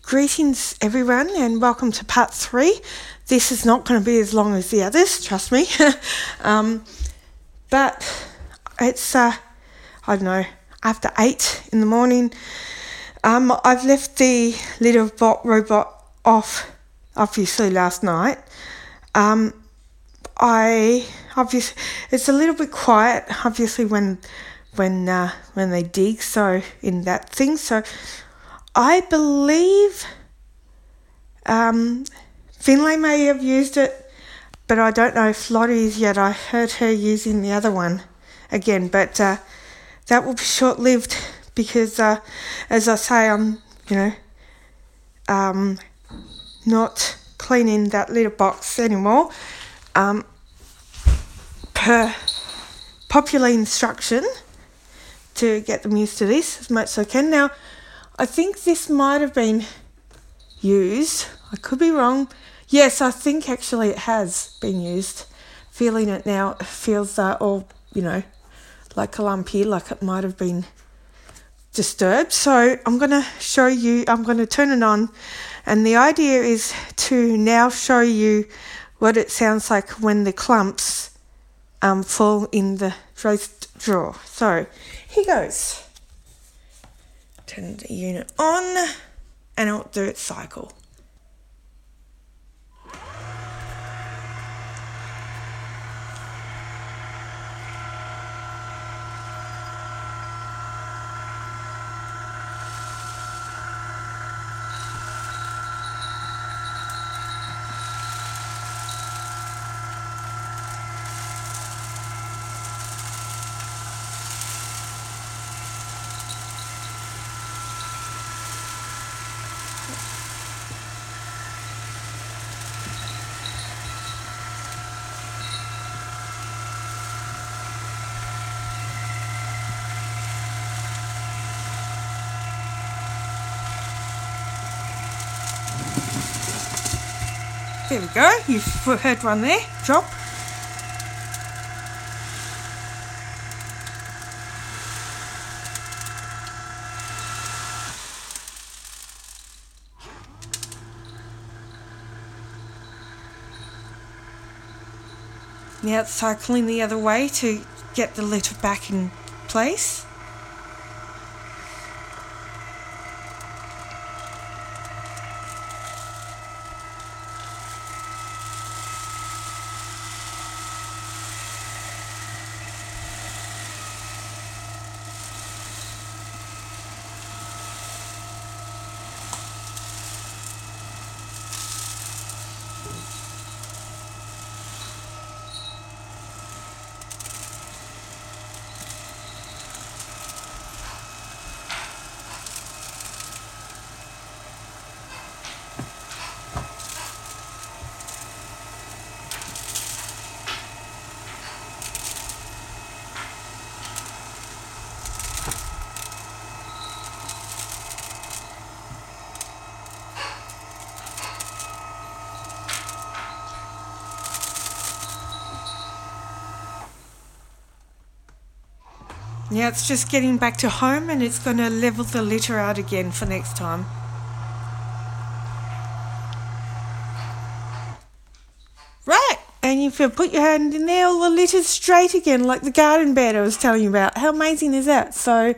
Greetings everyone and welcome to part 3. This is not going to be as long as the others, trust me. But it's, after 8 in the morning. I've left the little robot off, obviously, last night. It's a little bit quiet, obviously, when they dig, so in that thing. So I believe Finlay may have used it, but I don't know if Lottie's yet. I heard her using the other one again, but that will be short-lived because, as I say, I'm, not cleaning that little box anymore. Per popular instruction to get them used to this as much as I can. Now, I think this might have been used. I could be wrong. Yes, I think actually it has been used. Feeling it now, it feels like a lumpy, like it might have been disturbed. So I'm going to show you, I'm going to turn it on, and the idea is to now show you what it sounds like when the clumps fall in the roast drawer. So here goes. Turn the unit on and it'll do its cycle. There we go, you've heard one there, drop. Now it's cycling the other way to get the litter back in place. Now it's just getting back to home and it's going to level the litter out again for next time. Right, and if you put your hand in there, all the litter's straight again, like the garden bed I was telling you about. How amazing is that? So,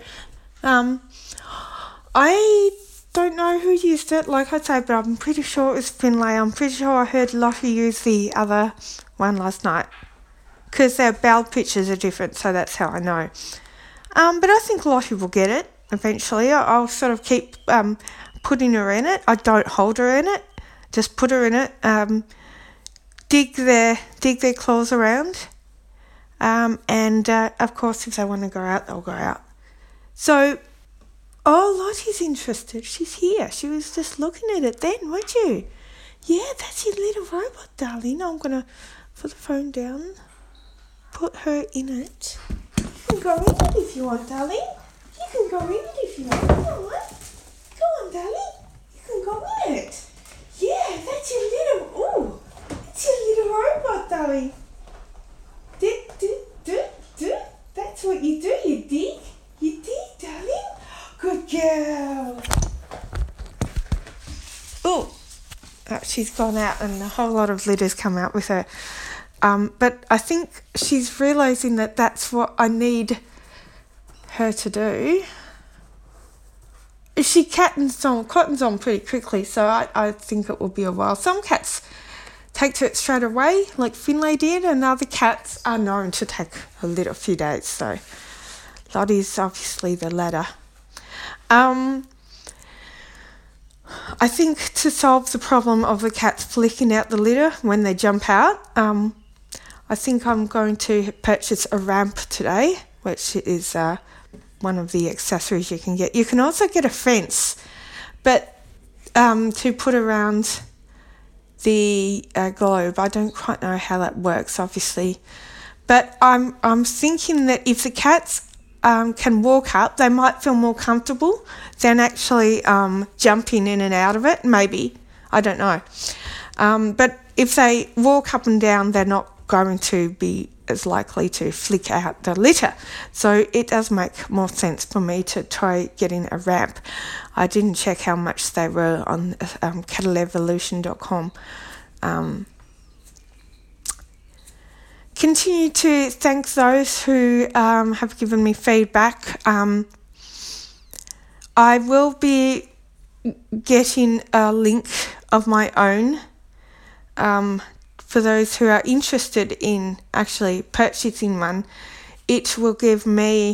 I don't know who used it, like I say, but I'm pretty sure it was Finlay. I'm pretty sure I heard Lottie use the other one last night, because their bowel pitches are different, so that's how I know. But I think Lottie will get it eventually. I'll sort of keep putting her in it. I don't hold her in it, just put her in it. Dig their claws around, and of course, if they want to go out, they'll go out. So, Lottie's interested. She's here. She was just looking at it then, weren't you? Yeah, that's your little robot, darling. I'm gonna put the phone down, put her in it. You can go in it if you want, darling. You can go in it if you want. Come on, darling. You can go in it. Yeah, that's your little robot, darling. That's what you do. You dig. You dig, darling. Good girl. she's gone out and a whole lot of litter's come out with her. But I think she's realising that that's what I need her to do. She cottons on pretty quickly, so I think it will be a while. Some cats take to it straight away, like Finlay did, and other cats are known to take a few days, so Lottie's obviously the latter. I think to solve the problem of the cats flicking out the litter when they jump out, I think I'm going to purchase a ramp today, which is one of the accessories you can get. You can also get a fence, but to put around the globe. I don't quite know how that works, obviously. But I'm thinking that if the cats can walk up, they might feel more comfortable than actually jumping in and out of it, maybe. I don't know. But if they walk up and down, they're not going to be as likely to flick out the litter. So it does make more sense for me to try getting a ramp. I didn't check how much they were on cattleevolution.com. Continue to thank those who have given me feedback. I will be getting a link of my own for those who are interested in actually purchasing one. It will give me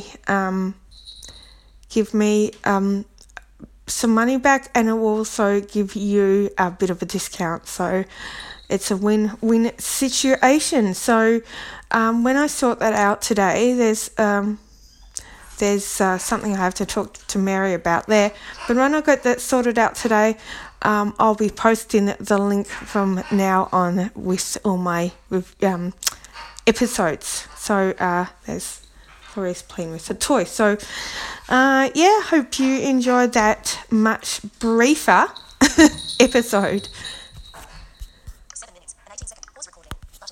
some money back, and it will also give you a bit of a discount. So it's a win-win situation. So when I sort that out today, there's something I have to talk to Mary about there. But when I got that sorted out today, I'll be posting the link from now on with all my episodes. So there's Clarice playing with a toy. So hope you enjoyed that much briefer episode.